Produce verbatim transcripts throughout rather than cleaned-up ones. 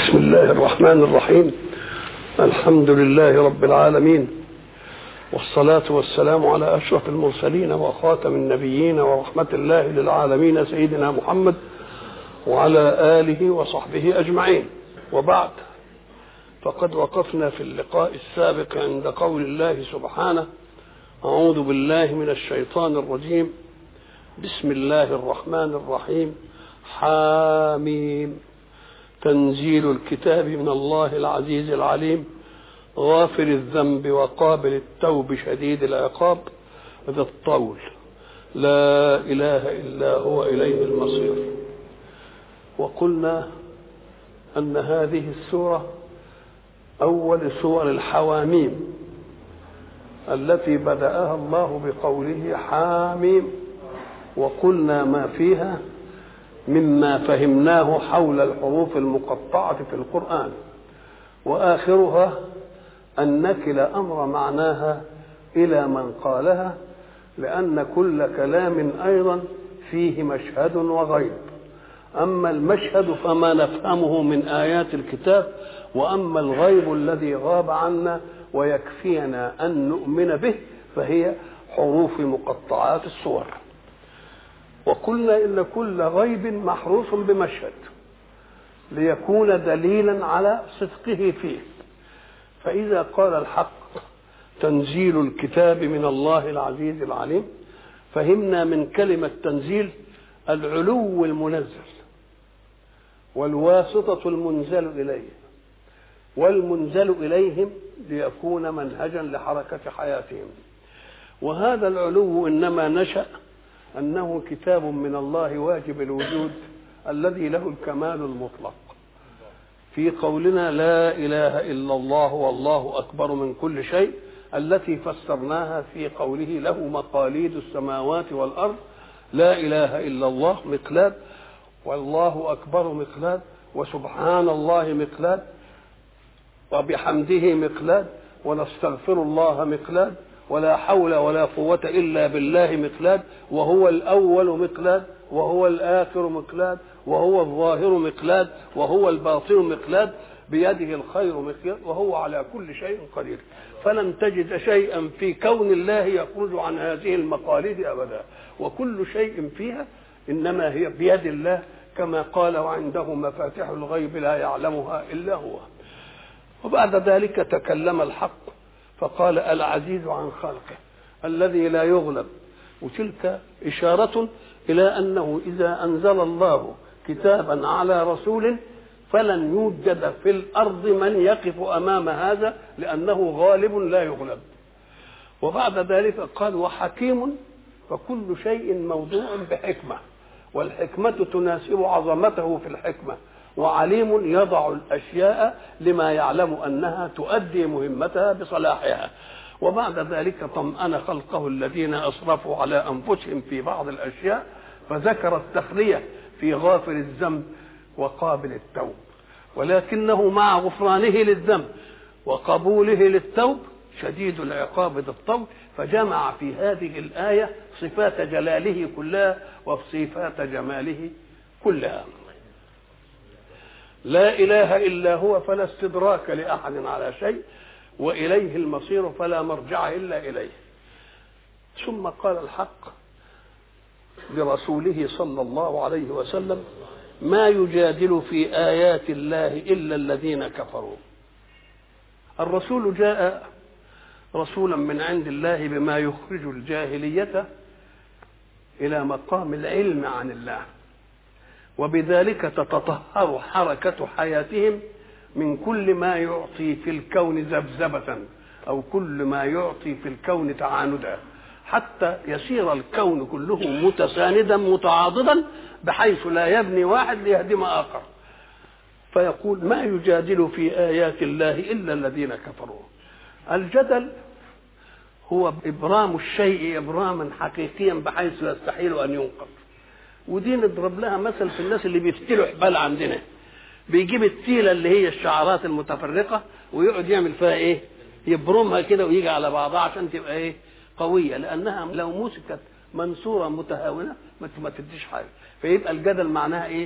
بسم الله الرحمن الرحيم. الحمد لله رب العالمين، والصلاة والسلام على أشرف المرسلين وخاتم النبيين ورحمة الله للعالمين سيدنا محمد وعلى آله وصحبه أجمعين. وبعد، فقد وقفنا في اللقاء السابق عند قول الله سبحانه: أعوذ بالله من الشيطان الرجيم، بسم الله الرحمن الرحيم، حاميم، تنزيل الكتاب من الله العزيز العليم، غافر الذنب وقابل التوب شديد العقاب، ذا الطول، لا إله إلا هو إليه المصير. وقلنا أن هذه السورة أول سور الحواميم التي بدأها الله بقوله حاميم، وقلنا ما فيها مما فهمناه حول الحروف المقطعة في القرآن، وآخرها أن نكل أمر معناها إلى من قالها، لأن كل كلام أيضا فيه مشهد وغيب. أما المشهد فما نفهمه من آيات الكتاب، وأما الغيب الذي غاب عنا ويكفينا أن نؤمن به فهي حروف مقطعات الصور. وقلنا إن كل غيب محروف بمشهد ليكون دليلا على صدقه فيه. فإذا قال الحق تنزيل الكتاب من الله العزيز العليم، فهمنا من كلمة تنزيل العلو المنزل، والواسطة المنزل إليه، والمنزل إليهم ليكون منهجا لحركة حياتهم. وهذا العلو إنما نشأ أنه كتاب من الله واجب الوجود الذي له الكمال المطلق. في قولنا لا إله إلا الله والله أكبر من كل شيء، التي فسرناها في قوله له مقاليد السماوات والأرض، لا إله إلا الله مقلاد، والله أكبر مقلاد، وسبحان الله مقلاد، وبحمده مقلاد، ونستغفر الله مقلاد، ولا حول ولا قوة إلا بالله مقلاد، وهو الأول مقلاد، وهو الآخر مقلاد، وهو الظاهر مقلاد، وهو الباطن مقلاد، بيده الخير مقلاد، وهو على كل شيء قدير. فلن تجد شيئا في كون الله يخرج عن هذه المقاليد أبدا، وكل شيء فيها إنما هي بيد الله، كما قال وعنده مفاتيح الغيب لا يعلمها إلا هو. وبعد ذلك تكلم الحق فقال العزيز عن خلقه الذي لا يغلب، وتلك إشارة إلى أنه إذا أنزل الله كتابا على رسول فلن يوجد في الأرض من يقف أمام هذا، لأنه غالب لا يغلب. وبعد ذلك قال وحكيم، فكل شيء موضوع بحكمة، والحكمة تناسب عظمته في الحكمة، وعليم يضع الأشياء لما يعلم أنها تؤدي مهمتها بصلاحها. وبعد ذلك طمأن خلقه الذين أسرفوا على أنفسهم في بعض الأشياء، فذكر التخلية في غافر الذنب وقابل التوب، ولكنه مع غفرانه للذنب وقبوله للتوب شديد العقاب ذي الطول، فجمع في هذه الآية صفات جلاله كلها وصفات جماله كلها. لا إله إلا هو فلا استدراك لأحد على شيء، وإليه المصير فلا مرجع إلا إليه. ثم قال الحق لرسوله صلى الله عليه وسلم: ما يجادل في آيات الله إلا الذين كفروا. الرسول جاء رسولا من عند الله بما يخرج الجاهلية إلى مقام العلم عن الله، وبذلك تتطهر حركة حياتهم من كل ما يعطي في الكون ذبذبة، أو كل ما يعطي في الكون تعاندا، حتى يصير الكون كله متساندا متعاضدا بحيث لا يبني واحد ليهدم آخر. فيقول ما يجادل في آيات الله إلا الذين كفروا. الجدل هو إبرام الشيء إبراما حقيقيا بحيث يستحيل أن ينقض. ودي نضرب لها مثل في الناس اللي بيفتلوا حبال عندنا، بيجيب التيلة اللي هي الشعرات المتفرقة ويقعد يعمل فيها ايه، يبرمها كده ويجي على بعضها عشان تبقى ايه، قوية، لأنها لو مسكت منصورة متهاونة ما تديش حاجة. فيبقى الجدل معناها ايه،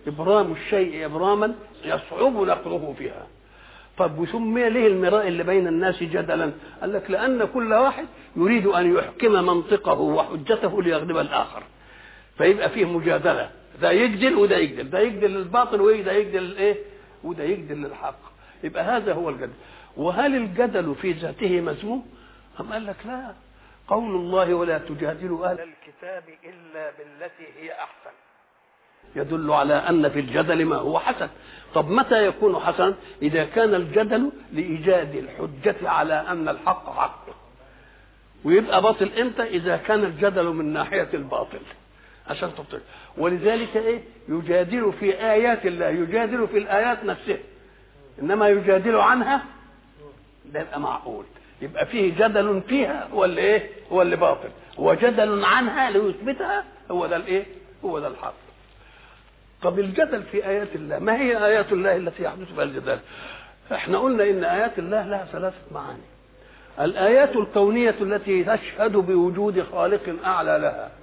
ابرام الشيء ابراما يصعب نقله فيها. طب وسمي ليه المراء اللي بين الناس جدلا؟ قال لك لان كل واحد يريد ان يحكم منطقه وحجته ليغلب الاخر، فيبقى فيه مجادله، ده يجدل وده يجدل، ده يجدل للباطل وده يجدل للايه وده يجدل للحق. يبقى هذا هو الجدل. وهل الجدل في ذاته مذموم؟ أم قال لك لا، قول الله ولا تجادلوا اهل الكتاب الا بالتي هي احسن يدل على ان في الجدل ما هو حسن. طب متى يكون حسنا؟ اذا كان الجدل لايجاد الحجه على ان الحق حق. ويبقى باطل امتى؟ اذا كان الجدل من ناحيه الباطل عشان تبطل. ولذلك ايه يجادل في ايات الله، يجادل في الايات نفسها، انما يجادل عنها ده يبقى معقول. يبقى فيه جدل فيها هو اللي ايه هو اللي باطل، وجدل عنها ليثبتها هو ده الايه هو ده الحق. طب الجدل في ايات الله، ما هي ايات الله التي يحدث فيها الجدال؟ احنا قلنا ان ايات الله لها ثلاثه معاني. الايات الكونيه التي تشهد بوجود خالق اعلى لها،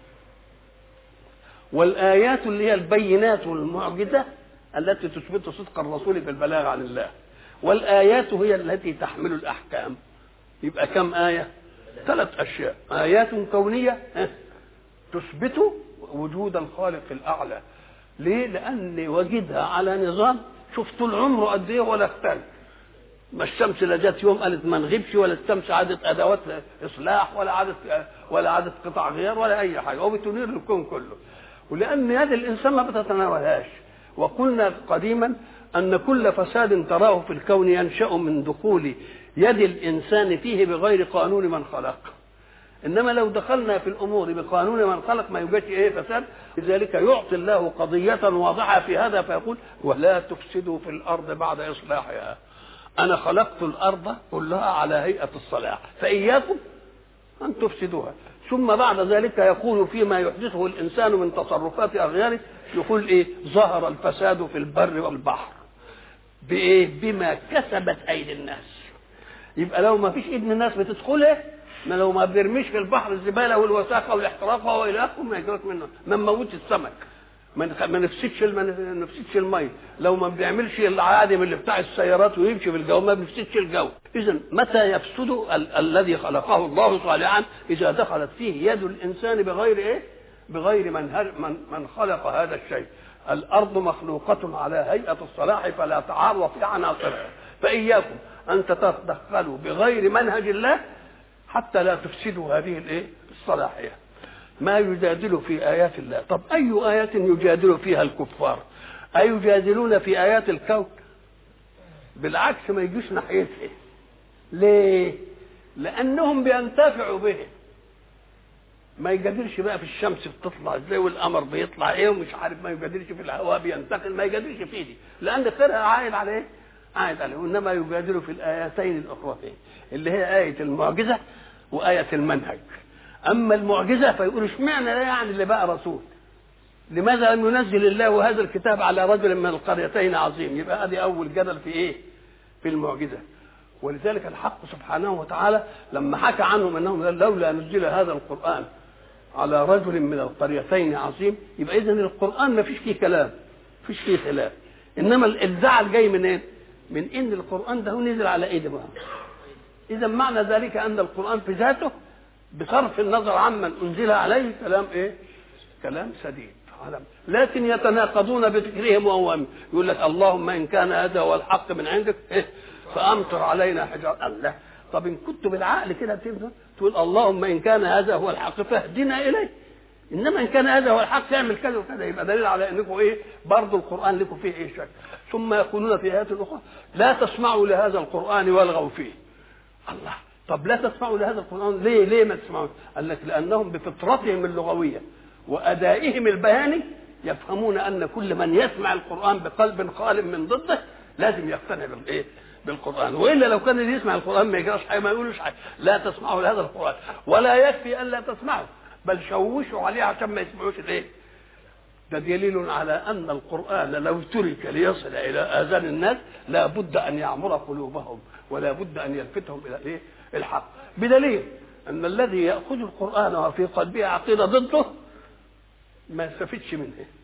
والايات اللي هي البينات والمعجزه التي تثبت صدق الرسول في البلاغ عن الله، والايات هي التي تحمل الاحكام. يبقى كم ايه؟ ثلاث اشياء. ايات كونيه تثبت وجود الخالق الاعلى. ليه؟ لان وجدها على نظام شوف طول عمره قد ايه ولا اختل. ما الشمس لا جت يوم قالت ما نغيبش، ولا الشمس عادت ادوات اصلاح، ولا عادت ولا عادت قطع غيار ولا اي حاجه، وبتنير الكون كله. ولان يد الانسان ما بتتناولهاش. وقلنا قديما ان كل فساد تراه في الكون ينشا من دخول يد الانسان فيه بغير قانون من خلق. انما لو دخلنا في الامور بقانون من خلق ما يوجدش ايه فساد. لذلك يعطي الله قضيه واضحه في هذا فيقول ولا تفسدوا في الارض بعد اصلاحها. انا خلقت الارض كلها على هيئه الصلاح، فاياكم ان تفسدوها. ثم بعد ذلك يقول فيما يحدثه الانسان من تصرفات اغياره، يقول ايه؟ ظهر الفساد في البر والبحر بايه؟ بما كسبت ايدي الناس. يبقى لو ما فيش ايد الناس بتدخله، ما لو ما بيرميش في البحر الزباله والوساخه والاحتراق والى اخره ما يجرك منه، ما نموتش السمك، ما نفسدش ما نفسدش الميه، لو ما بيعملش العادم اللي بتاع السيارات ويمشي في الجو ما بيفسدش الجو. اذا متى يفسد ال- الذي خلقه الله صالحا؟ اذا دخلت فيه يد الانسان بغير ايه؟ بغير من من, من خلق هذا الشيء. الارض مخلوقه على هيئه الصلاح فلا تعارض في عناصرها، فاياكم ان تتدخلوا بغير منهج الله حتى لا تفسدوا هذه الايه؟ الصلاحيه. ما يجادل في آيات الله. طب أي آيات يجادل فيها الكفار؟ أيجادلون في آيات الكون؟ بالعكس ما يجوش ناحيتها. ليه؟ لأنهم بينتفعوا به. ما يجادلش بقى في الشمس بتطلع ازاي والقمر بيطلع ايه ومش عارف، ما يجادلش في الهواء بينتقل، ما يجادلش في دي، لأن خيرها عائد على ايه؟ عائد عليه. وإنما يجادل في الآيتين الأخرتين اللي هي آية المعجزة وآية المنهج. اما المعجزه فيقول اشمعنى لا يعني اللي بقى رسول؟ لماذا لم ينزل الله هذا الكتاب على رجل من القريتين عظيم؟ يبقى ادي اول جدل في ايه؟ في المعجزه. ولذلك الحق سبحانه وتعالى لما حكى عنهم انهم لولا نزل هذا القران على رجل من القريتين عظيم، يبقى اذا القران ما فيش فيه كلام، ما فيش فيه خلاف. انما الزعل جاي من ايه؟ من ان القران ده نزل على ايدي محمد. اذا معنى ذلك ان القران في ذاته بصرف النظر عمن انزل عليه كلام ايه؟ كلام سديد. لكن يتناقضون بفكرهم وهم يقول لك اللهم ان كان هذا هو الحق من عندك إيه؟ فامطر علينا حجاره. الله، طب ان كنت بالعقل كده تقول اللهم ان كان هذا هو الحق فاهدنا اليه، انما ان كان هذا هو الحق تعمل كذا وكذا، يبقى دليل على انكم ايه؟ برضه القران لكم فيه ايه شك. ثم يقولون في ايات اخرى لا تسمعوا لهذا القران والغوا فيه. الله، طب لا تسمعوا لهذا القرآن ليه؟ ليه ما تسمعوا؟ قال لك لأنهم بفطرتهم اللغوية وأدائهم البياني يفهمون أن كل من يسمع القرآن بقلب خال من ضده لازم يقتنع بالإيه؟ بالقرآن. وإلا لو كان اللي يسمع القرآن ما يجراش حاجة، ما يقولوش حاجة. لا تسمعوا لهذا القرآن، ولا يكفي أن لا تسمعوا بل شوشوا عليه عشان ما يسمعوش الإيه؟ ده دليل على أن القرآن لو ترك ليصل إلى آذان الناس لا بد أن يعمر قلوبهم ولا بد أن يلفتهم إلى إيه؟ الحق. بدليل ان الذي ياخذ القران وفي قلبه عقيده ضده ما يستفيدش منه،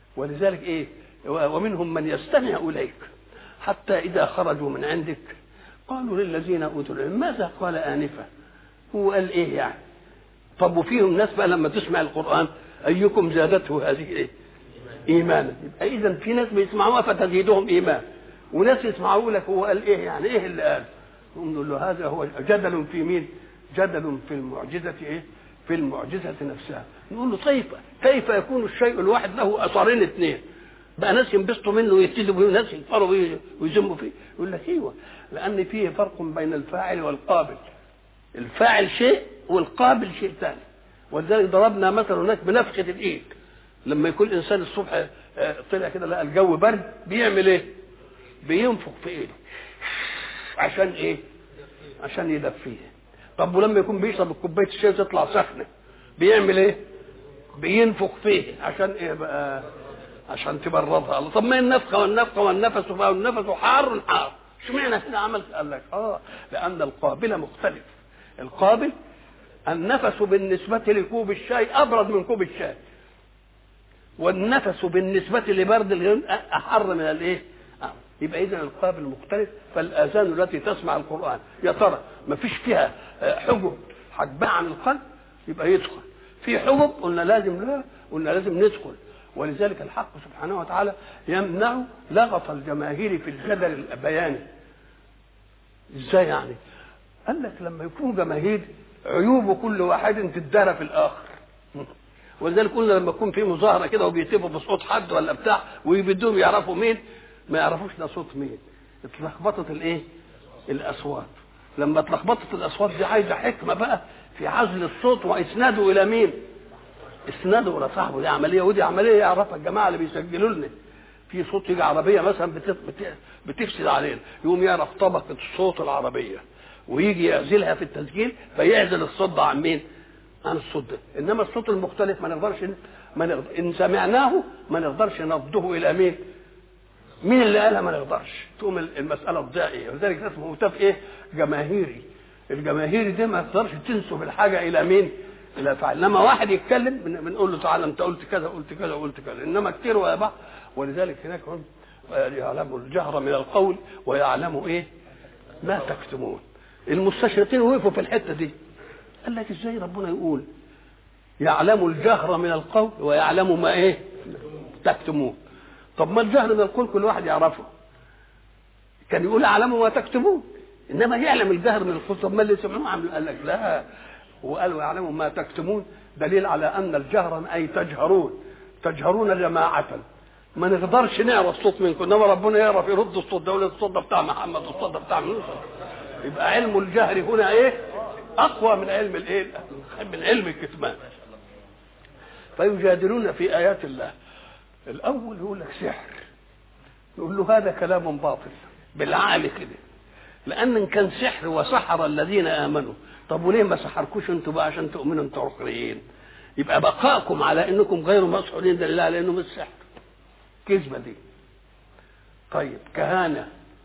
ولذلك ايه ومنهم من يستمع اليك حتى اذا خرجوا من عندك قالوا للذين اوتوا العلم ماذا قال انفا. هو قال ايه يعني؟ طب وفيهم ناس بقى لما تسمع القران ايكم زادته هذه ايه ايمانا. يبقى اذا في ناس بيسمعوها فتزيدهم ايمان، وناس يسمعوا لك هو قال ايه يعني ايه اللي قال. نقول له هذا هو جدل في مين؟ جدل في المعجزه ايه؟ في المعجزه نفسها. نقول له طيب كيف يكون الشيء الواحد له اثرين اثنين؟ بقى ناس ينبسطوا منه ويبتدوا به وناس يكفروا ويذموا فيه. يقول لك ايوه لان فيه فرق بين الفاعل والقابل. الفاعل شيء والقابل شيء ثاني. ولذلك ضربنا مثلا هناك بنفخه الايد. لما يكون انسان الصبح طلع كده لقى الجو برد بيعمل ايه؟ بينفخ في ايده عشان ايه؟ عشان يدفيه. طب ولما يكون بيشرب كوبايه الشاي تطلع سخنه بيعمل ايه؟ بينفخ فيه عشان ايه بقى؟ عشان تبردها. طب ما النفخه والنفخه والنفس والنفس حار حار، اشمعنى هنا عملت؟ قال لك اه لان القابل مختلف. القابل النفس بالنسبه لكوب الشاي ابرد من كوب الشاي، والنفس بالنسبه لبرد الغير احر من الايه؟ آه. يبقى اذا القابل مختلف. فالاذان التي تسمع القران يا ترى ما فيش فيها حجب حجبها عن القلب يبقى يدخل. في حجب قلنا لازم لا قلنا لازم ندخل. ولذلك الحق سبحانه وتعالى يمنع لغط الجماهير في الجدل البياني. ازاي يعني؟ قال لك لما يكون جماهير عيوب كل واحد تدار في الاخر. ولذلك قلنا لما يكون في مظاهره كده وبيتفقوا بصوت حد ولا بتاع ويبدوهم يعرفوا مين، ما يعرفوش ده صوت مين. اتلخبطت الايه؟ الاصوات. لما اتلخبطت الاصوات دي عايزه حكمه بقى في عزل الصوت واسناده الى مين؟ اسناده الى صاحبه. دي عمليه ودي عمليه يعرفها الجماعه اللي بيسجلوا لنا. في صوت يجي عربيه مثلا بتفسد علينا، يقوم يعرف طبقه الصوت العربيه ويجي يعزلها في التسجيل فيعزل الصوت ده عن مين؟ عن الصوت ده. انما الصوت المختلف ما نقدرش ما نقدر ان سمعناه ما نقدرش نرده الى مين؟ مين اللي قالها؟ ما نقدرش. تقوم المساله تضيع ايه؟ ولذلك اسمه هتاف ايه؟ جماهيري. الجماهيري دي ما تقدرش تنسب الحاجه الى مين؟ الى فاعل. لما واحد يتكلم بنقول له تعالى انت قلت كذا قلت كذا قلت كذا. انما كتير ويا ولذلك هناك يعلم الجهر من القول ويعلم ايه؟ ما تكتمون. المستشرقين وقفوا في الحته دي. قال لك ازاي ربنا يقول يعلم الجهر من القول ويعلم ما ايه؟ تكتمون. طب ما الجهر من القول كل واحد يعرفه. كان يقول اعلموا ما تكتمون، انما يعلم الجهر من القول. طب ما اللي سمعوه عملوا؟ قال لك لا، وقالوا يعلموا ما تكتمون دليل على ان الجهر اي تجهرون تجهرون جماعه. ما نقدرش نعرف الصوت منكم، انما ربنا يعرف يرد الصوت ده، الصوت ده بتاع محمد والصوت ده بتاع موسى. يبقى علم الجهر هنا ايه؟ اقوى من علم الايه؟ من علم الكتمان. فيجادلون في ايات الله. الاول يقول لك سحر، يقول له هذا كلام باطل بالعقل كده، لان ان كان سحر وسحر الذين امنوا، طب وليه ما سحركوش انتوا بقى عشان تؤمنوا انتوا اخرين؟ يبقى بقائكم على انكم غير مسحورين دليل على انه مش سحر. كذبه دي. طيب كهانه،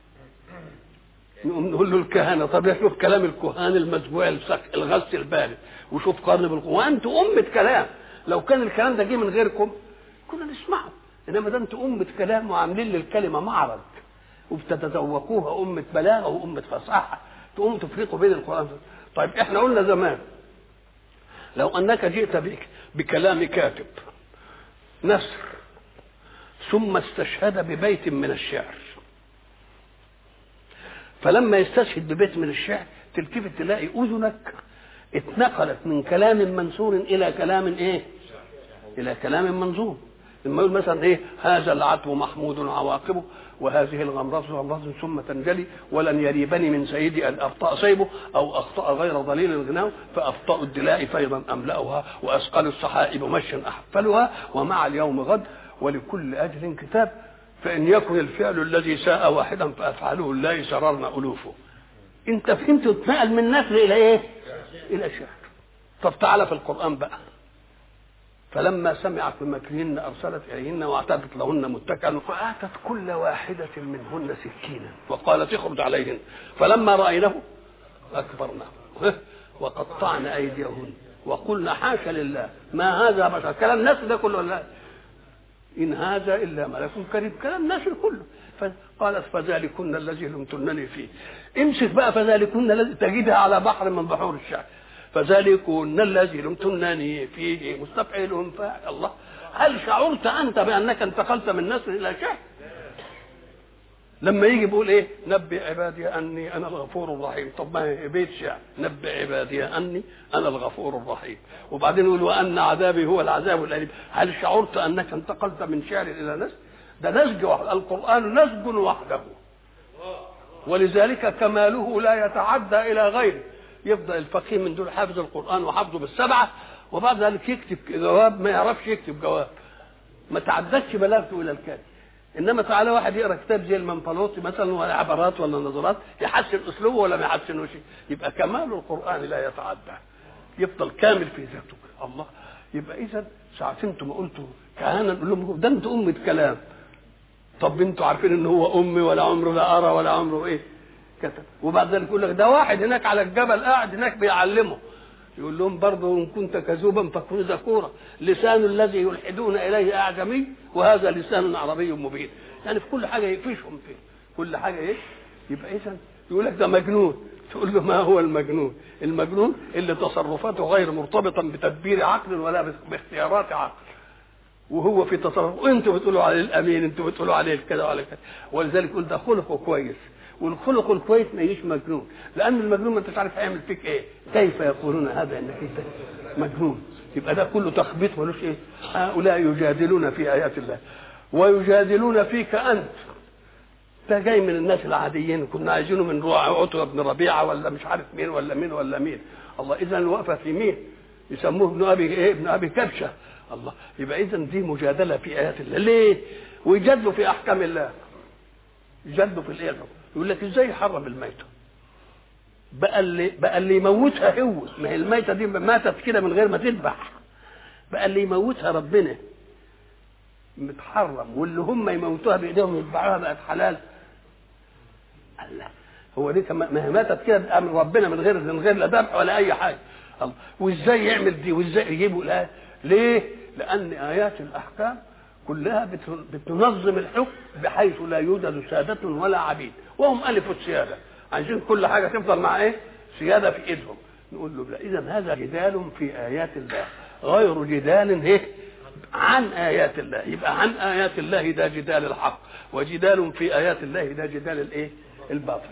نقول له الكهنه. طب يشوف كلام الكهان المسبوع الغث البارد وشوف قرن بالقوه. وانتوا امه كلام. لو كان الكلام ده جه من غيركم كنا نسمعه، انما ده انتوا امه كلام وعاملين للكلمه معرض وبتتذوقوها امه بلاغه وامه فصاحه، تقوموا تفرقوا بين القران. طيب احنا قلنا زمان لو انك جئت بك بكلام كاتب نثر ثم استشهد ببيت من الشعر، فلما يستشهد ببيت من الشعر تلتفت تلاقي اذنك اتنقلت من كلام منثور الى كلام ايه؟ الى كلام منظوم. لما يقول مثلا ايه؟ هذا العتب محمود عواقبه وهذه الغمرة غمرة ثم تنجلي ولن يريبني من سيدي ان ابطأ سيبه او اخطأ غير ضليل الغناء فابطأ الدلاء فيضا املأها واثقل الصحائب مشا احفلها ومع اليوم غد ولكل اجل كتاب فان يكن الفعل الذي ساء واحدا فافعله الله سررنا الوفه. انت فهمت اتنقل من نثر الى ايه؟ الى شعر. طب تعالى في القران بقى. فلما سمعت بمكرهن ارسلت اليهن واعتدت لهن متكئا فاتت كل واحده منهن سكينا وقالت اخرج عليهن فلما راينه اكبرناه وقطعن ايديهن وقلنا حاشا لله ما هذا بشر. كلام الناس ده كله لا إن هذا إلا ملك كريم، كلام الناس كله. فقالت فذلكن الذي لمتنني فيه. امسك بقى فذلكن الذي تجدها على بحر من بحور الشعر، فذلكن الذي لمتنني فيه مستفعل فاعل. الله، هل شعرت أنت بأنك انتقلت من نسل إلى شعر؟ لما يجي بيقول ايه نبئ عبادي اني انا الغفور الرحيم، طب ما بيت شعر نبئ عبادي اني انا الغفور الرحيم، وبعدين يقول وان عذابي هو العذاب الاليم. هل شعرت انك انتقلت من شعر الى نسج؟ ده نسج واحد، القران نسج وحده، ولذلك كماله لا يتعدى الى غيره. يفضل الفقيه من دول حافظ القران وحافظه بالسبعه، وبعد ذلك يكتب جواب ما يعرفش يكتب جواب، ما تعدتش بلاغته الى الكاتب. انما تعالى واحد يقرا كتاب زي المنفلوطي مثلا ولا عبارات ولا نظرات يحسن اسلوبه ولا ما يحسنوش، يبقى كمال القران لا يتعدى، يفضل كامل في ذاته. الله، يبقى اذا ساعه انتم قلتوا كهنه نقول لهم ده انتوا امه كلام. طب انتوا عارفين ان هو امي ولا عمره لا ارى ولا عمره ايه كتب، وبعد ذلك يقول لك ده واحد هناك على الجبل قاعد هناك بيعلمه، يقول لهم برضه ان كنت كذوبا فكن ذكورا، لسان الذي يلحدون اليه اعجمي وهذا لسان عربي مبين. يعني في كل حاجه يقفشهم فيه، كل حاجه ايه. يبقى اذا يقول لك ده مجنون، تقول له ما هو المجنون؟ المجنون اللي تصرفاته غير مرتبطه بتدبير عقل ولا باختيارات عقل، وهو في تصرف، وانتوا بتقولوا عليه الامين، انتوا بتقولوا عليه كذا وعلى كذا. ولذلك يقول ده خلقه كويس، والخلق الكويس ما يجيش مجنون، لان المجنون ما انتش عارف هيعمل فيك ايه. كيف يقولون هذا انك انت مجنون؟ يبقى ده كله تخبيط ملوش ايه. هؤلاء يجادلون في ايات الله ويجادلون فيك انت. ده جاي من الناس العاديين، كنا عايزينه من عتبة بن ربيعه ولا مش عارف مين ولا مين ولا مين. الله، اذا الوقفه في مين؟ يسموه ابن ابي ايه؟ ابن ابي كبشه. الله، يبقى اذا دي مجادله في ايات الله. ليه؟ ويجادلوا في احكام الله، يجادلوا في الايه. يقول لك ازاي يحرم الميته؟ بقى اللي بقى اللي يموتها هو، ما هي الميته دي ماتت كده من غير ما تذبح، بقى اللي يموتها ربنا متحرم، واللي هم يموتوها بايديهم يذبحوها بقت حلال. الله، هو دي ما هي ماتت كده من ربنا من غير من غير لا ذبح ولا اي حاجه. الله، وازاي يعمل دي وازاي يجيبوا الايه؟ ليه؟ لان ايات الاحكام كلها بتنظم الحكم بحيث لا يوجد سادة ولا عبيد، وهم ألفوا السيادة، عايزين كل حاجة تفضل مع إيه؟ سيادة في إيدهم. نقول له لا، إذا هذا جدال في آيات الله غير جدال إيه؟ عن آيات الله. يبقى عن آيات الله ده جدال الحق، وجدال في آيات الله ده جدال الإيه؟ الباطل.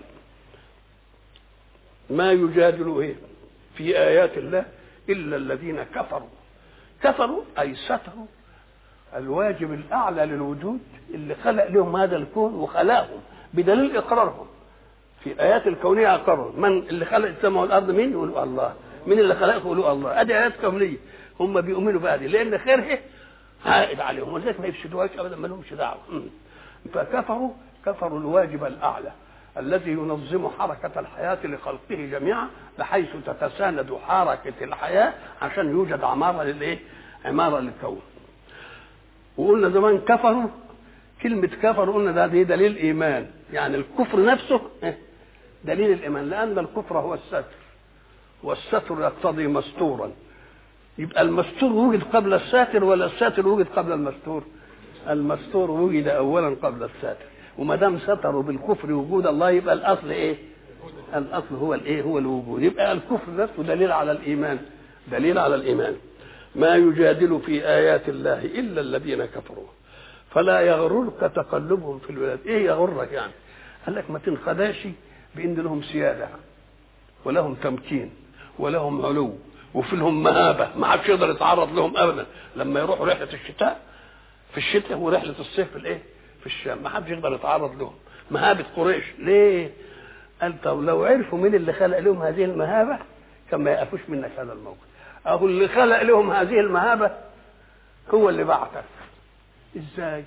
ما يجادل إيه؟ في آيات الله إلا الذين كفروا. كفروا أي ستروا الواجب الأعلى للوجود اللي خلق لهم هذا الكون وخلقهم بدليل إقرارهم في آيات الكونية. أقروا من اللي خلق السماء والأرض؟ مين؟ يقولوا الله. مين اللي خلقه؟ يقولوا الله. أدي آيات كونية، هم بيؤمنوا بها دي لأن خيره عائد عليهم، ولذلك ما يفسدوهاش أبدا، ما لهمش دعوة. فكفروا كفروا الواجب الأعلى الذي ينظم حركة الحياة لخلقه جميعا بحيث تتساند حركة الحياة عشان يوجد عمارة للإيه؟ عمارة للكون. وقلنا زمان كفروا، كلمة كفر قلنا ده دي دليل إيمان، يعني الكفر نفسه دليل الإيمان، لأن الكفر هو الستر، والستر يقتضي مستورا. يبقى المستور وجد قبل الساتر ولا الساتر وجد قبل المستور؟ المستور وجد أولا قبل الساتر، وما دام ستروا بالكفر وجود الله يبقى الأصل إيه؟ الأصل هو الإيه؟ هو الوجود. يبقى الكفر نفسه دليل على الإيمان، دليل على الإيمان. ما يجادل في آيات الله إلا الذين كفروا فلا يغررك تقلبهم في البلاد. إيه يغرك يعني؟ قال لك ما تنخدعش بإن لهم سيادة ولهم تمكين ولهم علو وفي لهم مهابة، ما حدش يقدر يتعرض لهم أبدا. لما يروحوا رحلة الشتاء في الشتاء ورحلة الصيف في الإيه؟ في الشام، ما حدش يقدر يتعرض لهم. مهابة قريش ليه؟ قال طب لو عرفوا مين اللي خلق لهم هذه المهابة كان ما يقفوش منك هذا الموقف. أهو اللي خلق لهم هذه المهابة هو اللي بعثك. إزاي؟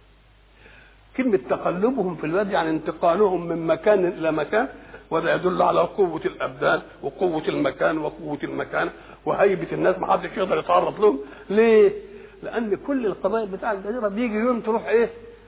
كلمة تقلبهم في الوادي يعني انتقالهم من مكان إلى مكان، وده يدل على قوة الأبدان وقوة المكان وقوة المكان وهيبة الناس، ما حدش يقدر يتعرض لهم. ليه؟ لأن كل القبائل بتاع الجزيرة بيجي يوم تروح إيه؟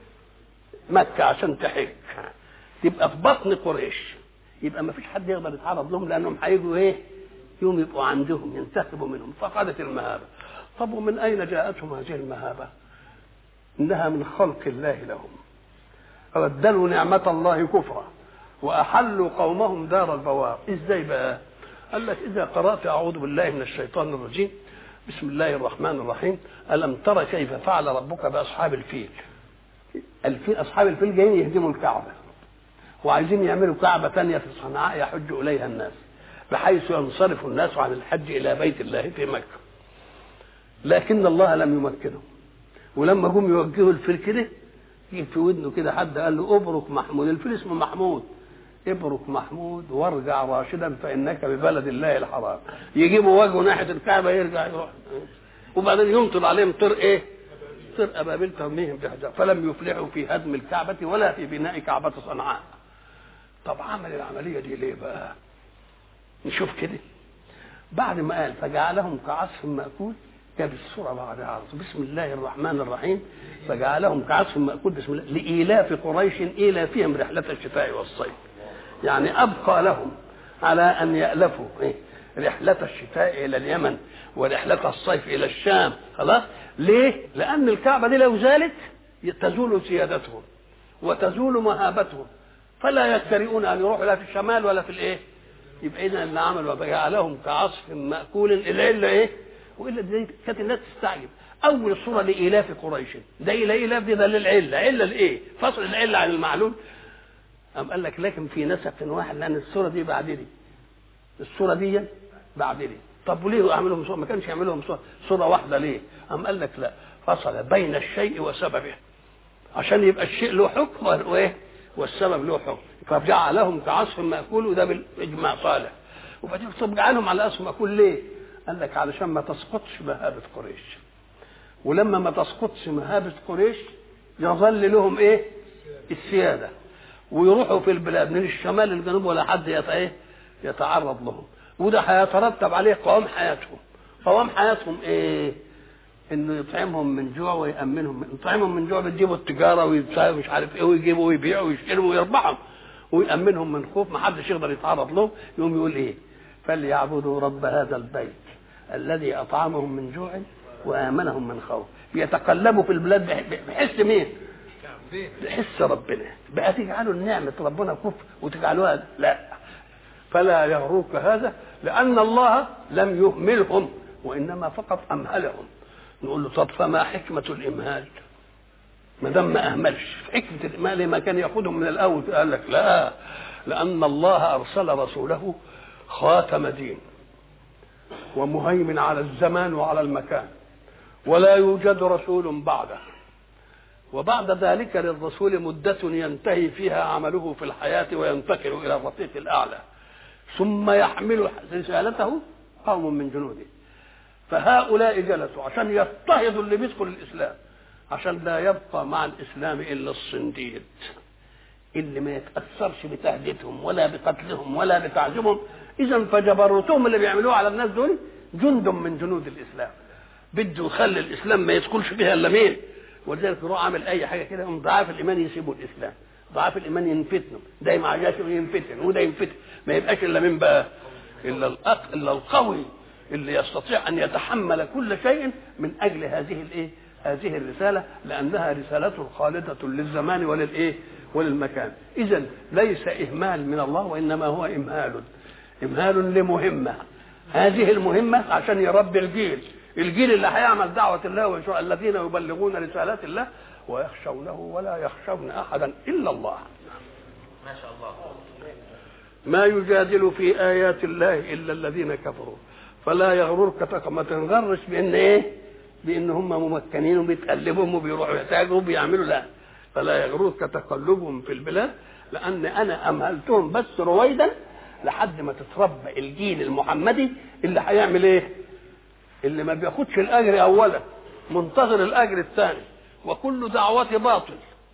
مكة عشان تحج، تبقى في بطن قريش، يبقى ما فيش حد يقدر يتعرض لهم لأنهم هيجوا إيه؟ يوم يبقوا عندهم ينتخبوا منهم، فقدت المهابة. طب ومن أين جاءتهم هذه المهابة؟ إنها من خلق الله لهم، فبدلوا نعمة الله كفرا وأحلوا قومهم دار البوار. إزاي بقى؟ قال لك إذا قرأت أعوذ بالله من الشيطان الرجيم بسم الله الرحمن الرحيم ألم تر كيف فعل ربك بأصحاب الفيل. الفيل أصحاب الفيل جايين يهدموا الكعبة وعايزين يعملوا كعبة ثانية في صنعاء يحج إليها الناس، بحيث ينصرف الناس عن الحج إلى بيت الله في مكة، لكن الله لم يمكنهم. ولما جم يوجهوا الفيل كده جه في ودنه كده حد قال له ابرك محمود، الفيل اسمه محمود، ابرك محمود وارجع راشدا فإنك ببلد الله الحرام. يجيبوا وجهه ناحية الكعبة يرجع يروح، وبعدين يمطر عليهم طر ايه؟ طر أبابيل ترميهم بحجر، فلم يفلحوا في هدم الكعبة ولا في بناء كعبة صنعاء. طب عمل العملية دي ليه بقى؟ نشوف كده. بعد ما قال فجعلهم كعصف مأكول جاب السورة بعدها على طول بسم الله الرحمن الرحيم فجعلهم كعصف مأكول بسم الله لإيلاف قريش إيلافهم رحلة الشتاء والصيف. يعني أبقى لهم على أن يألفوا إيه؟ رحلة الشتاء إلى اليمن ورحلة الصيف إلى الشام. خلاص ليه؟ لأن الكعبة دي لو زالت تزول سيادتهم وتزول مهابتهم، فلا يجترئون أن يروحوا لا في الشمال ولا في الإيه. يبقى إذا اللي عملوا وجعلهم كعصف مأكول العلة إيه؟ وإلا دي كانت الناس تستعجب. أول صورة لإيلاف قريش ده إلى إيلاف دي ده للعلة، علة لإيه؟ فصل العلة عن المعلول. أم قال لك لكن في نسق واحد لأن الصورة دي بعد دي، الصورة دي بعد دي. طب وليه أعملهم صورة؟ ما كانش يعملهم صورة, صورة واحدة ليه؟ أم قال لك لا، فصل بين الشيء وسببه عشان يبقى الشيء له حكم وإيه؟ والسبب له حكم. فجعلهم كعصف مأكول وده بالإجماع صالح. وبعدين طب جعلهم على عصف مأكول ليه؟ قال لك علشان ما تسقطش مهابة قريش، ولما ما تسقطش مهابة قريش يظل لهم إيه؟ السيادة، ويروحوا في البلاد من الشمال للجنوب ولا حد ايه يتعرض لهم، وده هيترتب عليه قوام حياتهم. قوام حياتهم ايه؟ انه يطعمهم من جوع ويأمنهم. يطعمهم من جوع بتجيبوا التجاره ومش عارف ايه ويجيبوا ويبيعوا ويشتروا ويربحهم، ويأمنهم من خوف ما حدش يقدر يتعرض لهم. يقوم يقول ايه؟ فليعبدوا رب هذا البيت الذي اطعمهم من جوع وآمنهم من خوف. بيتقلبوا في البلاد بحس مين؟ بحس ربنا. بقى تجعلوا النعمة ربنا كفر وتجعلوها لا. فلا يغروك هذا لأن الله لم يهملهم وإنما فقط أمهلهم. نقول له طب فما حكمة الإمهال؟ ما دام ما أهملش، حكمة الإمهال ما كان يأخذهم من الأول؟ قال لك لا، لأن الله أرسل رسوله خاتم دين ومهيمن على الزمان وعلى المكان، ولا يوجد رسول بعده، وبعد ذلك للرسول مدة ينتهي فيها عمله في الحياة وينتقل إلى الرفيق الأعلى، ثم يحمل رسالته قوم من جنوده. فهؤلاء جلسوا عشان يضطهدوا اللي بيدخل الإسلام، عشان لا يبقى مع الإسلام إلا الصنديد اللي ما يتأثرش بتهديدهم ولا بقتلهم ولا بتعذيبهم. إذا فجبروتهم اللي بيعملوه على الناس دول جند من جنود الإسلام، بده يخلي الإسلام ما يدخلش فيها إلا مين؟ ولذلك يروح عامل اي حاجه كده هم ضعاف الايمان يسيبوا الاسلام، ضعاف الايمان ينفتنوا، ده ما عجاش ينفتن وده ينفتن، ما يبقاش الا من بقى الا الأق... الا القوي اللي يستطيع ان يتحمل كل شيء من اجل هذه الايه؟ هذه الرساله، لانها رساله خالده للزمان وللايه؟ وللمكان. اذا ليس اهمال من الله وانما هو امهال، امهال لمهمه. هذه المهمه عشان يربي الجيل، الجيل اللي هيعمل دعوة الله وينشر الذين يبلغون رسالات الله ويخشونه ولا يخشون أحدا إلا الله. ما شاء الله. ما يجادل في آيات الله إلا الذين كفروا فلا يغررك. ما تنغرش بأن إيه؟ بأن هم ممكنين وبيتقلبهم وبيروحوا يحتاجوا وبيعملوا، لا. فلا يغررك تقلبهم في البلاد، لأن أنا أمهلتهم بس رويدا لحد ما تتربى الجيل المحمدي اللي هيعمل إيه؟ اللي ما بياخدش الاجر اولا، منتظر الاجر الثاني. وكل دعوة باطل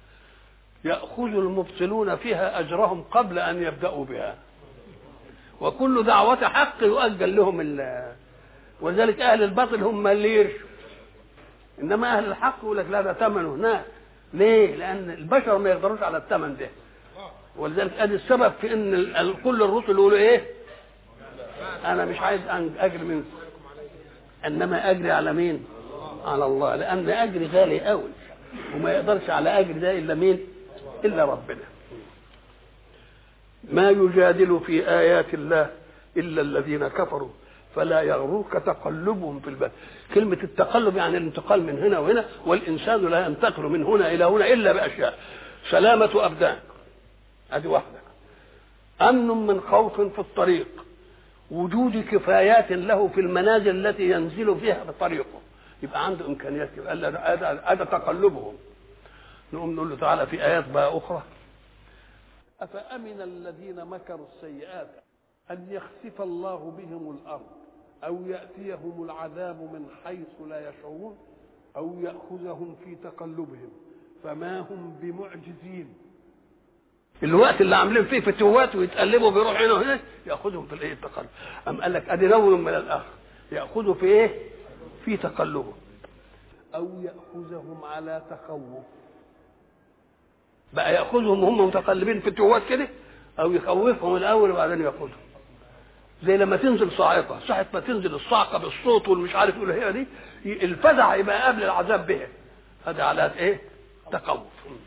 ياخذ المبطلون فيها اجرهم قبل ان يبداوا بها، وكل دعوة حق يؤجل لهم ال... وذلك اهل الباطل هم اللي يرشوا، انما اهل الحق يقول لك لا ده ثمنه هناك. ليه؟ لان البشر ما يقدروش على الثمن ده. ولذلك ادي السبب في ان كل الرسل يقولوا ايه؟ انا مش عايز اجر منكم، انما اجري على مين؟ على الله، لان اجري غالي قوي. وما يقدرش على اجر ده الا مين؟ الا ربنا. ما يجادل في ايات الله الا الذين كفروا فلا يغررك تقلبهم في البلد. كلمه التقلب يعني الانتقال من هنا وهنا، والانسان لا ينتقل من هنا الى هنا الا باشياء: سلامه ابدان، ادي واحده، امن من خوف في الطريق، وجود كفايات له في المنازل التي ينزل فيها في طريقه، يبقى عنده امكانيات. هذا تقلبهم. نقوم نقول له تعالى في ايات بقى اخرى: افامن الذين مكروا السيئات ان يخسف الله بهم الارض او ياتيهم العذاب من حيث لا يشعرون او ياخذهم في تقلبهم فما هم بمعجزين. الوقت اللي عاملين فيه فتوات ويتقلبوا بيروح هنا وهنا ياخذهم في الايه؟ التقلب. ام قال لك ادي نور من الاخر، ياخذوا في ايه؟ في تقلبهم. او ياخذهم على تخوف، بقى ياخذهم هم متقلبين في فتوات كده، او يخوفهم الاول وبعدين ياخذهم. زي لما تنزل صاعقه، ساعه ما تنزل الصاعقه بالصوت والمش عارف ايه هي دي، الفزع يبقى قبل العذاب بها. هذا على ايه؟ تخوف.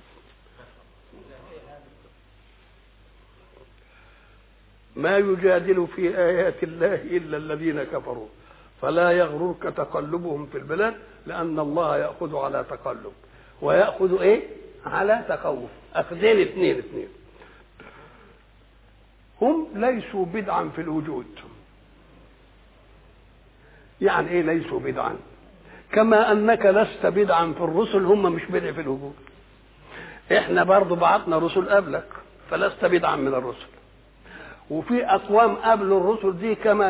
ما يجادل في آيات الله إلا الذين كفروا فلا يغررك تقلبهم في البلاد، لأن الله يأخذ على تقلب ويأخذ إيه؟ على تخوف. أخذين اثنين اثنين. هم ليسوا بدعا في الوجود. يعني إيه ليسوا بدعا؟ كما أنك لست بدعا في الرسل، هم مش بدع في الوجود. إحنا برضو بعثنا رسل قبلك فلست بدعا من الرسل، وفي أقوام قبل الرسل دي كما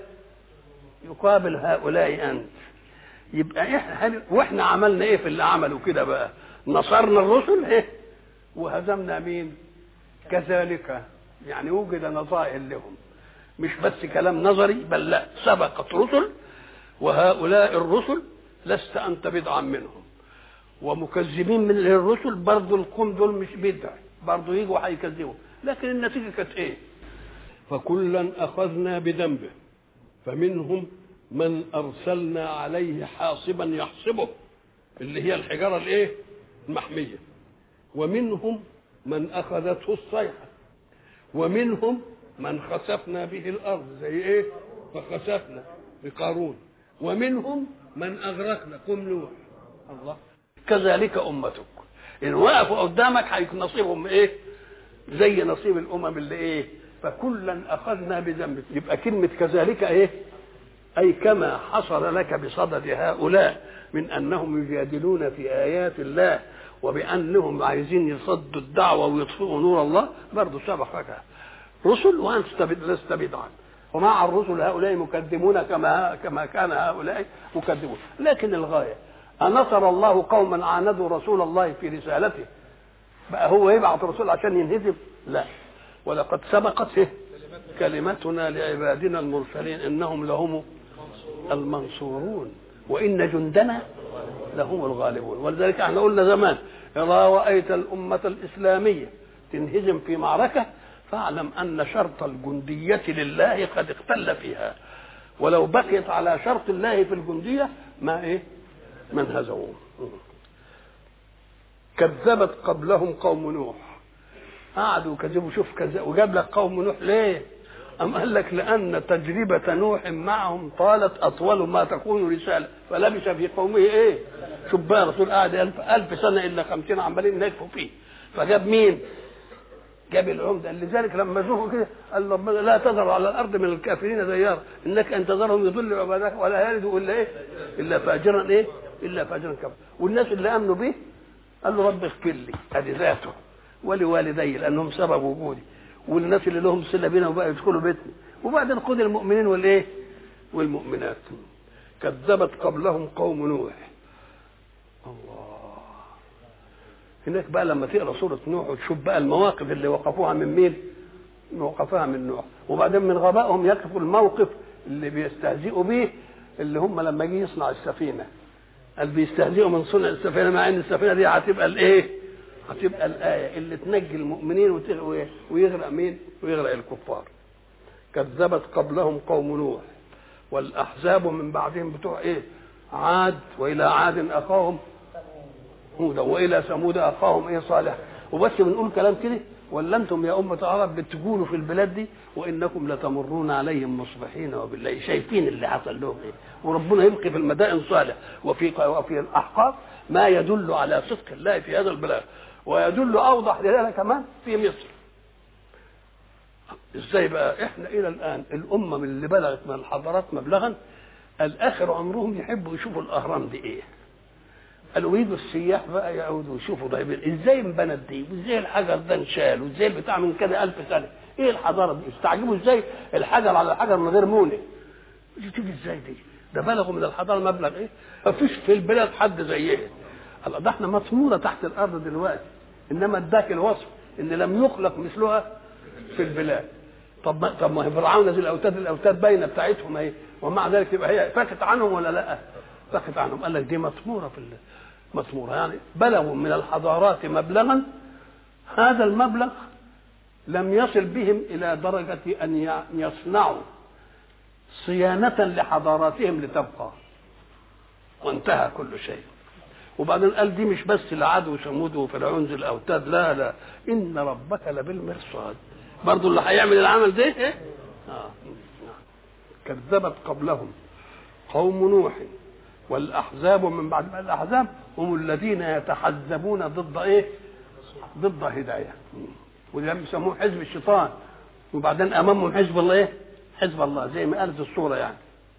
يقابل هؤلاء أنت. يبقى إحنا وإحنا عملنا إيه في اللي عملوا كده بقى؟ نصرنا الرسل إيه؟ وهزمنا مين؟ كذلك. يعني وجد نظائر لهم، مش بس كلام نظري، بل لا، سبقت رسل، وهؤلاء الرسل لست أنت بدعا منهم. ومكذبين من الرسل برضو القوم دول مش بدع، برضو يجوا هيكذبوا، لكن النتيجة كانت إيه؟ فكلا أخذنا بذنبه فمنهم من أرسلنا عليه حاصبا يحصبه، اللي هي الحجارة الإيه؟ المحمية. ومنهم من أخذته الصيحة، ومنهم من خسفنا به الأرض زي إيه؟ فخسفنا بقارون. ومنهم من أغرقنا قم نوح. الله. كذلك أمتك إن وقفوا قدامك هيكون نصيبهم إيه؟ زي نصيب الأمم اللي إيه؟ فكلا أخذنا بذنبه. يبقى كلمة كذلك إيه؟ أي كما حصل لك بصدد هؤلاء من أنهم يجادلون في آيات الله وبأنهم عايزين يصدوا الدعوة ويطفئوا نور الله، برضو سبقك رسل وأنت لست بدعا. ومع الرسل هؤلاء مكذبون كما كما كان هؤلاء مكذبون. لكن الغاية أنصر الله قوما عاندوا رسول الله في رسالته، بقى هو يبعث رسول عشان ينهزم؟ لا. ولقد سبقت كلمتنا لعبادنا المرسلين إنهم لهم المنصورون وإن جندنا لهم الغالبون. ولذلك احنا قلنا زمان: إذا رأيت الأمة الإسلامية تنهزم في معركة فاعلم أن شرط الجندية لله قد اختل فيها، ولو بقيت على شرط الله في الجندية ما إيه؟ من هزموه. كذبت قبلهم قوم نوح، قعدوا كذبوا. شوف كذب وجاب لك قوم نوح ليه؟ أم قال لك لأن تجربة نوح معهم طالت أطول ما تكون رسالة، فلبث في قومه إيه؟ شوف بقى رسول قاعد ألف, ألف سنة إلا خمسين عمالين يكفوا فيه، فجاب مين؟ جاب العمدة. لذلك لما شوفوا كده قال ربنا: لا تذر على الأرض من الكافرين ديار إنك أن تذرهم يضل عبادك ولا يلدوا إلا إيه؟ إلا فاجرا إيه؟ إلا فاجرا كفر. والناس اللي آمنوا به قال له: رب اغفر لي، هذه ذاته، ولوالدي لأنهم سبب وجودي، والناس اللي لهم صلة بينا وبقى يدخلوا بيتنا، وبعدين خذ المؤمنين والايه؟ والمؤمنات. كذبت قبلهم قوم نوح. الله. هناك بقى لما تقرا سوره نوح وتشوف بقى المواقف اللي وقفوها من مين؟ وقفوها من نوح. وبعدين من غبائهم يقفوا الموقف اللي بيستهزئوا به، اللي هم لما جه يصنع السفينه قال بيستهزئوا من صنع السفينه، مع ان السفينه دي هتبقى الايه؟ هتبقى الآية اللي تنجي المؤمنين ويغرق مين؟ ويغرق الكفار. كذبت قبلهم قوم نوح والأحزاب من بعدهم بتوع إيه؟ عاد. وإلى عاد أخاهم هودا والى ثمود اخاهم ايه صالح. وبس بنقول كلام كده ولا انتم يا امه العرب بتقولوا في البلاد دي وانكم لتمرون عليهم مصبحين وبالله شايفين اللي حصل لهم ايه. وربنا يلقي في المدائن صالح وفي وفي الاحقاف ما يدل على صدق الله في هذا البلاد، ويدل اوضح دلاله كمان في مصر. ازاي بقى؟ احنا الى الان الامم اللي بلغت من الحضارات مبلغا الاخر عمرهم يحبوا يشوفوا الاهرام دي ايه. قالوا يريدوا السياح بقى يعودوا يشوفوا ده ازاي انبنت دي، وازاي الحجر ده انشال، وازاي البتاع من كده ألف سنه، ايه الحضاره دي؟ استعجبوا ازاي الحجر على الحجر من غير مونه دي تيجي ازاي دي؟ ده بلغوا من الحضاره مبلغ ايه؟ مفيش في البلاد حد زيه. الله ده احنا مطموره تحت الارض دلوقتي، انما اداك الوصف ان لم يخلق مثلها في البلاد. طب ما طب ما فرعون ذي الاوتاد الاوتاد باينه بتاعتهم اهي، ومع ذلك تبقى هي فاكت عنهم ولا لا؟ فاكت عنهم. قال لك دي مطموره في مطموره، يعني بلغوا من الحضارات مبلغا هذا المبلغ لم يصل بهم الى درجه ان يصنعوا صيانه لحضاراتهم لتبقى، وانتهى كل شيء. وبعدين قال دي مش بس لعاد وثمود وفرعون ذي الاوتاد، لا لا ان ربك لبالمرصاد، برضه اللي هيعمل العمل ده ايه؟ آه. كذبت قبلهم قوم نوح والاحزاب من بعد ما الاحزاب هم الذين يتحزبون ضد ايه؟ ضد هدايه، وده بيسموه حزب الشيطان، وبعدين امامهم حزب الله ايه؟ حزب الله زي ما قالت الصوره يعني.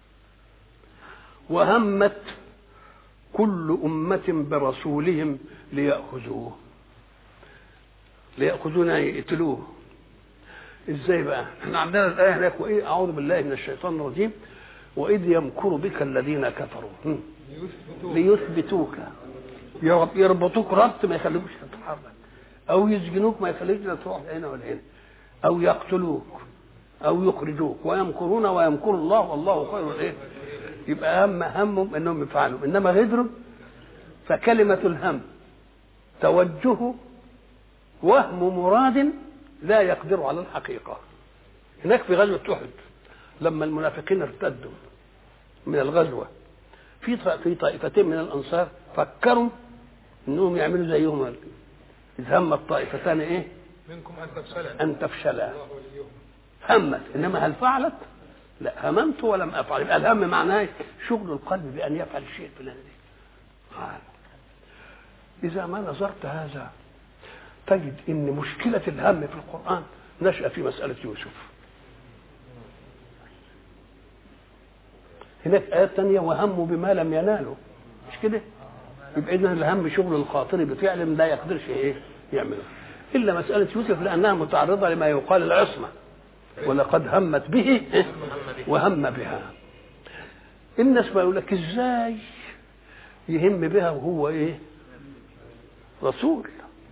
وهمت كل أمة برسولهم ليأخذوه ليأخذون يقتلوه. ازاي بقى؟ احنا عندنا الآية هناك وإيه أعوذ بالله من الشيطان الرجيم وإذ يمكر بك الذين كفروا ليثبتوك، يربطوك ربط ما يخليكش تتحرك، أو يسجنوك ما يخليكش تروح هنا ولا هنا، أو يقتلوك أو يخرجوك، ويمكرون ويمكر الله والله خير الإيه؟ يبقى هم همهم انهم يفعلوا، انما غدروا فكلمه الهم توجه وهم مراد لا يقدر على الحقيقه. هناك في غزوه احد لما المنافقين ارتدوا من الغزوه في في طائفتين من الانصار فكروا انهم يعملوا زيهم، اذ هم الطائفتان ايه؟ منكم ان تفشلا ان تفشلا همت، انما هل فعلت؟ لا، هممت ولم افعل. يبقى الهم معناه شغل القلب بان يفعل الشيء الفلاني. اذا ما نظرت هذا تجد ان مشكله الهم في القران نشأ في مساله يوسف. هناك ايات ثانيه وهموا بما لم ينالوا، مش كده؟ يبقى اذا الهم شغل الخاطر بفعل لا يقدرش ايه يعمله، الا مساله يوسف لانها متعرضه لما يقال العصمه، ولقد همت به وهم بها. الناس بيقول لك ازاي يهم بها وهو ايه؟ رسول.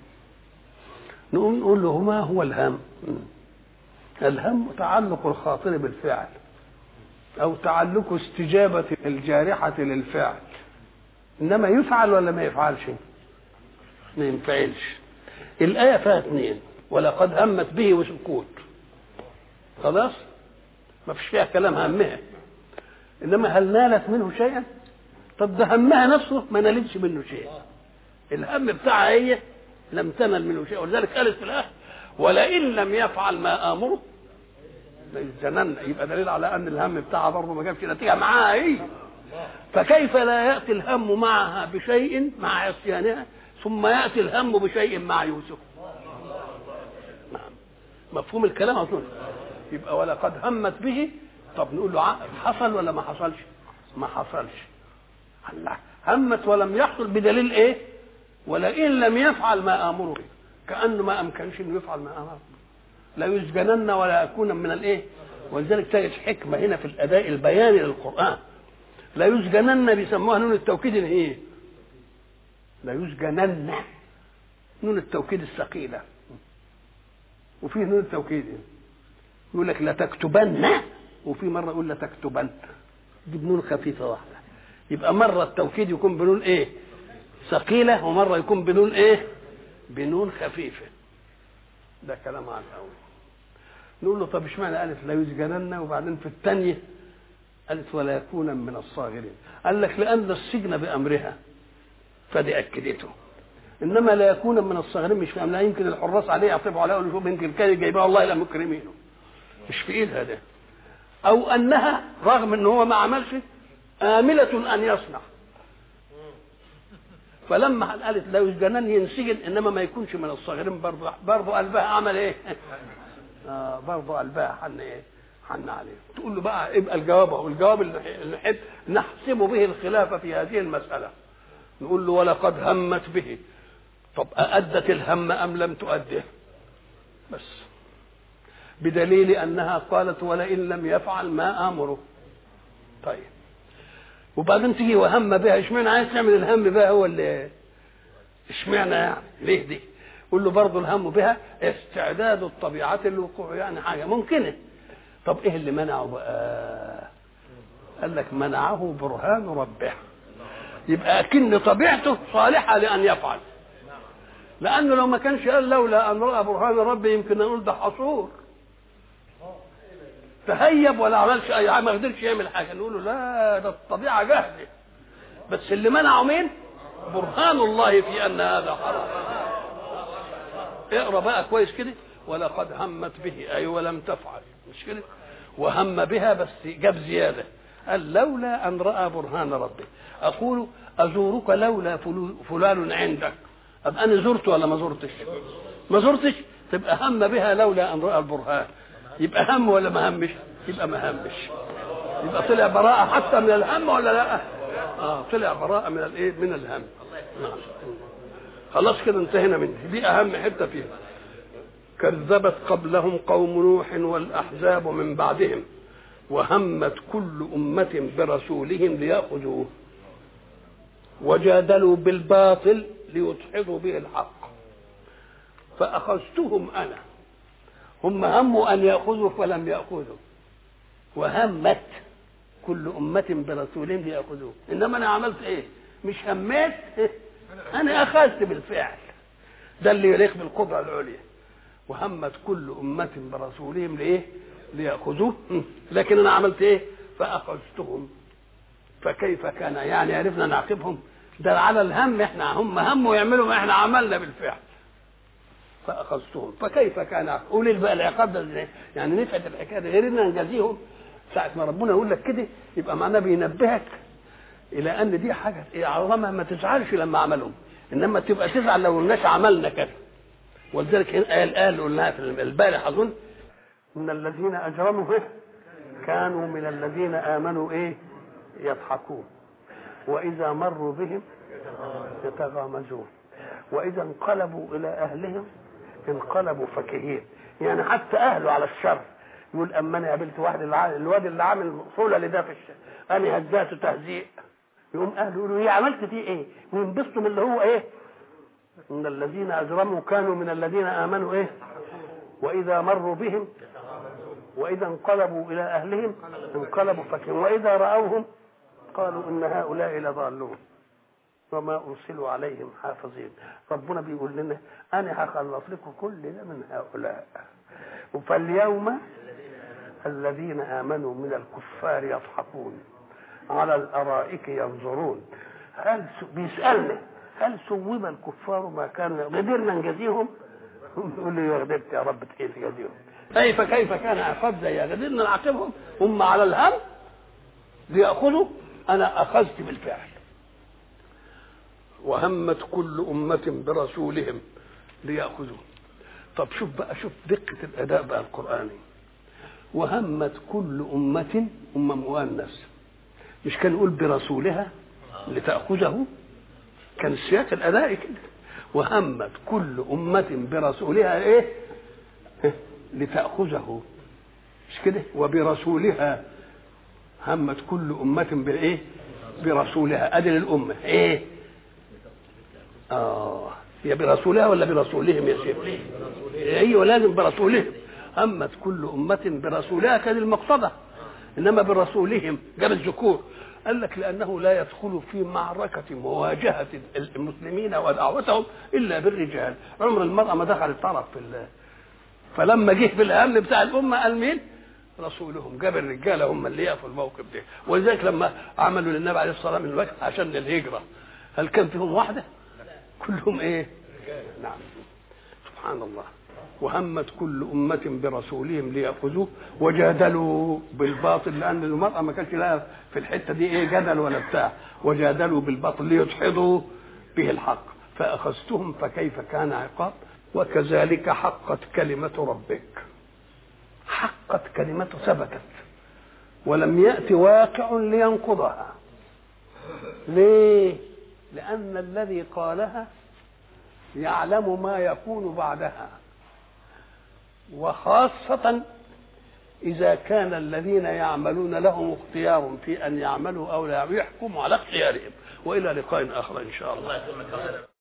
نقول نقول له ما هو الهم؟ الهم تعلق الخاطر بالفعل او تعلق استجابه الجارحه للفعل، انما يفعل ولا ما يفعلش؟ ما ينفعلش. الايه فيها اثنين، ولقد همت به وسكوت، خلاص ما فيش فيها كلام همها، انما هل نالت منه شيئا؟ طب ده همها نفسه ما نالتش منه شيء، الهم بتاعها هي لم تنل منه شيء، ولذلك قالت في الاخر ولئن لم يفعل ما امره ليسجنن. يبقى دليل على ان الهم بتاعها برضه ما جابش نتيجه معاها هي. فكيف لا ياتي الهم معها بشيء مع عصيانها ثم ياتي الهم بشيء مع يوسف؟ نعم، مفهوم الكلام اصلا. يبقى ولقد همت به، طب نقول له حصل ولا ما حصلش؟ ما حصلش. الله، همت ولم يحصل بدليل ايه؟ ولئن لم يفعل ما امره، كانه ما امكنش انه يفعل ما امره، لا يسجنن ولا يكون من الايه. ولذلك تجد حكمه هنا في الاداء البياني للقران. لا يسجنن بيسموها نون التوكيد ايه؟ لا يسجنن نون التوكيد الثقيله، وفيه نون التوكيد يقول لك لا تكتبن، وفي مره يقول لا تكتبن، دي بنون خفيفه واحده. يبقى مره التوكيد يكون بنون ايه؟ ثقيله، ومره يكون بنون ايه؟ بنون خفيفه. ده كلام عن الاول. نقول له طب اشمعنى قالت لا يسجنن وبعدين في الثانيه قالت ولا يكون من الصاغرين؟ قال لك لان السجن بامرها، فدي اكدته. انما لا يكون من الصغيرين مش فاهم، لا يمكن الحراس عليه يعطفوا عليه يقولوا شوف يمكن كان جايبها والله لا مكرمينه، مش في ايدها ده. او انها رغم ان هو ما عملش آملة ان يصنع، فلما قالت لو الجنان ينسجن انما ما يكونش من الصغيرين، برضه برضه قلبها عمل ايه؟ اه برضه قلبها حن ايه؟ حن عليه. تقول له بقى يبقى الجواب اهو، الجواب اللي نحب نحسب به الخلافه في هذه المساله. نقول له ولقد همت به. طب أأدت الهم أم لم تؤده؟ بس بدليل أنها قالت ولئن لم يفعل ما آمره. طيب وبعدين تيجي وهم بها، اشمعنى عايز تعمل الهم بها هو اللي اشمعنى يعني ليه دي؟ قول له برضه الهم بها استعداد الطبيعة للوقوع، يعني حاجة ممكنة. طب ايه اللي منعه بقى؟ قال لك منعه برهان ربه، يبقى أكن طبيعته صالحة لأن يفعل، لأنه لو ما كانش قال لولا أن رأى برهان ربي يمكن نقول ده حصور تهيب ولا عملش أي حاجة، ما قدرش يعمل حاجة، نقول له لا ده الطبيعة جاهزة. بس اللي منعه مين؟ برهان الله في أن هذا حرام. اقرأ بقى كويس كده، ولقد همت به أي ولم تفعل، مش كده؟ وهم بها بس جاب زيادة، قال لولا أن رأى برهان ربي. أقول أزورك لولا فلان عندك، أبقى أنا زرت ولا ما زرتش؟ ما زرتش، تبقى هم بها لولا أن رأى البرهان، يبقى هم ولا ما همش؟ يبقى ما همش، يبقى طلع براءة حتى من الهم ولا لا؟ آه طلع براءة من الإيه؟ من الهم. نعم خلاص كده انتهينا منه، دي أهم حتة فيها. كذبت قبلهم قوم نوح والأحزاب من بعدهم وهمت كل أمة برسولهم ليأخذوه وجادلوا بالباطل ليدحضوا به الحق فأخذتهم أنا. هم هموا أن يأخذوا فلم يأخذوا، وهمت كل أمة برسولهم ليأخذوه، إنما أنا عملت إيه؟ مش هميت، أنا أخذت بالفعل. ده اللي يليق بالقدرة العليا. وهمت كل أمة برسولهم لإيه؟ ليأخذوه، لكن أنا عملت إيه؟ فأخذتهم فكيف كان، يعني عرفنا نعاقبهم. ده على الهم، احنا هم هموا يعملوا ما احنا عملنا بالفعل. فأخذتهم فكيف كان. قول بقى العقاب ده ازاي؟ يعني نفعت الحكايه غير ان نجازيهم. ساعه ما ربنا يقول لك كده يبقى معناه بينبهك الى ان دي حاجه عظمه، ما تزعلش لما عملهم، انما تبقى تزعل لو الناس عملنا كده. ولذلك قال قال قلناها في البارح اظن ان الذين اجرموا كانوا من الذين امنوا ايه؟ يضحكون، واذا مروا بهم يتغامزون، واذا انقلبوا الى اهلهم انقلبوا فكهين. يعني حتى اهله على الشر يقول اما انا قابلت واحد الواد اللي عامل صوله لده في الشر انا هزاته تهزيء، يقوم اهله يقولوا ايه عملت فيه ايه؟ وينبسطوا من اللي هو ايه؟ ان الذين اجرموا كانوا من الذين امنوا ايه؟ واذا مروا بهم واذا انقلبوا الى اهلهم انقلبوا فكهين، واذا راوهم قالوا ان هؤلاء لضالون وما ارسلوا عليهم حافظين. ربنا بيقول لنا انا هخلص لكم كل ده من هؤلاء. فاليوم الذين امنوا من الكفار يضحكون على الارائك ينظرون. هل بيسالنا هل ثوب الكفار ما كانوا قدرنا نجازيهم؟ يقول لي يا غدرت يا رب كيف تجازيهم؟ كيف كيف كان عقاب زي قدرنا نعاقبهم؟ هم على الهم ليأخذوا، انا اخذت بالفعل. وهمت كل أمة برسولهم ليأخذوا. طب شوف بقى، شوف دقة الأداء بقى القرآني. وهمت كل أمة، أمة مؤنث، مش كان يقول برسولها لتأخذه؟ كان سياق الأداء كده. وهمت كل أمة برسولها إيه؟ لتأخذه، مش كده؟ وبرسولها همت كل أمة بإيه؟ برسولها. أدل الأمة إيه؟ آه هي برسولها ولا برسولهم يا شيخ؟ أيوة لازم برسولهم. همت كل أمة برسولها كان المقتضى، إنما برسولهم جاب الذكور. قال لك لأنه لا يدخل في معركة مواجهة المسلمين ودعوتهم إلا بالرجال. عمر المرأة ما دخلت طرف في الله. فلما جه في الأمن بتاع الأمة قال مين؟ رسولهم. جاب الرجال هم اللي يقفوا الموقف ده. ولذلك لما عملوا للنبي عليه الصلاة والسلام الوقت عشان الهجرة، هل كان فيهم واحدة؟ كلهم ايه؟ نعم. سبحان الله. وهمت كل أمة برسولهم ليأخذوه وجادلوا بالباطل، لأن المرأة ما كانش لها في الحتة دي ايه جدل ولا بتاع، وجادلوا بالباطل ليدحضوا به الحق فأخذتهم فكيف كان عقاب. وكذلك حقت كلمة ربك، حقت كلمته ثبتت ولم يأتي واقع لينقضها. ليه؟ لأن الذي قالها يعلم ما يكون بعدها، وخاصة إذا كان الذين يعملون لهم اختيار في أن يعملوا أو لا يحكموا على اختيارهم. وإلى لقاء آخر إن شاء الله.